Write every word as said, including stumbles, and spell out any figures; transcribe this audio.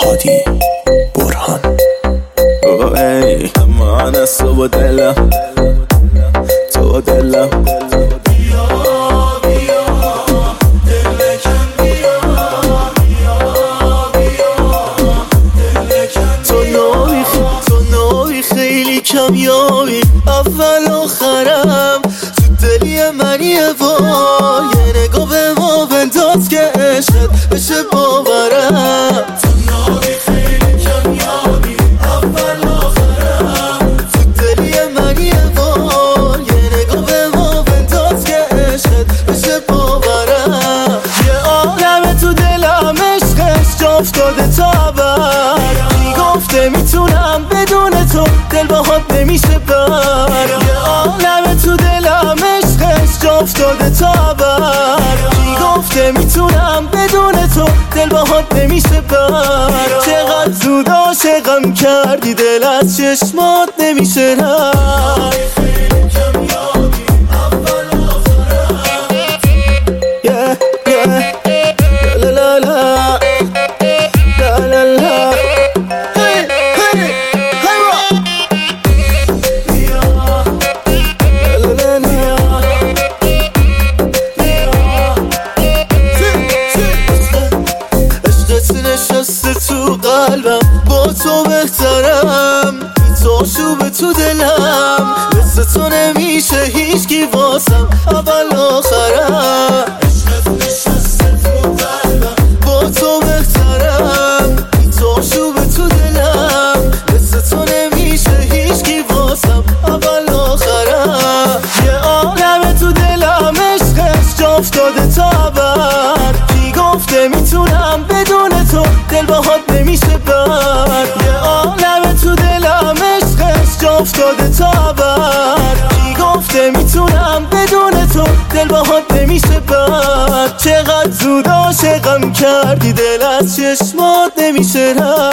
هادی برهان. ای من از تو و دلم، تو و دلم بیا بیا دلکم بیا بیا بیا دلکم. تو نوعی تو نوعی خیلی کمیابی، اول آخرم تو دلی منی. وای یه نگاه به ما بنداز که عشقت بشه باورم. تو نوعی خیلی کمیابی، اول آخرم تو دلی منی. وای یه نگاه به ما بنداز که عشقت بشه باورم. یه عالمه تو دلم عشقش جا افتاده تا ابد. کی گفته میتونم بدون تو دل باهات نمیشه بر. یه عالمه تو دلم عشقش جا افتاده تا ابد. کی گفته میتونم بدون تو دل باهات نمیشه بر. چقدر زود عاشقم کردی، دل از چشمات نمیشه رد. Yeah, yeah. La la la la la la. Hey, hey, hey, what? La la la. عشقت نشسته تو قلبم، با تو بهترم. تو شوبه تو دلم، مثل تو نمیشه هیچکی واسم اول آخرم. عشقت نشسته تو قلبم، با تو بهترم. تو شوبه تو دلم، مثل تو نمیشه هیچکی واسم اول آخرم. یه عالمه تو دلم عشقش جا افتاده تا ابد. کی گفته میتونم بدون تو دل باهات نمیشه بر. یه عالمه تو دلم عشقش جا افتاده تا ابد. کی گفته میتونم بدون تو دل باهات نمیشه بر. چقدر زود عاشقم کردی، دل از چشمات نمیشه رد.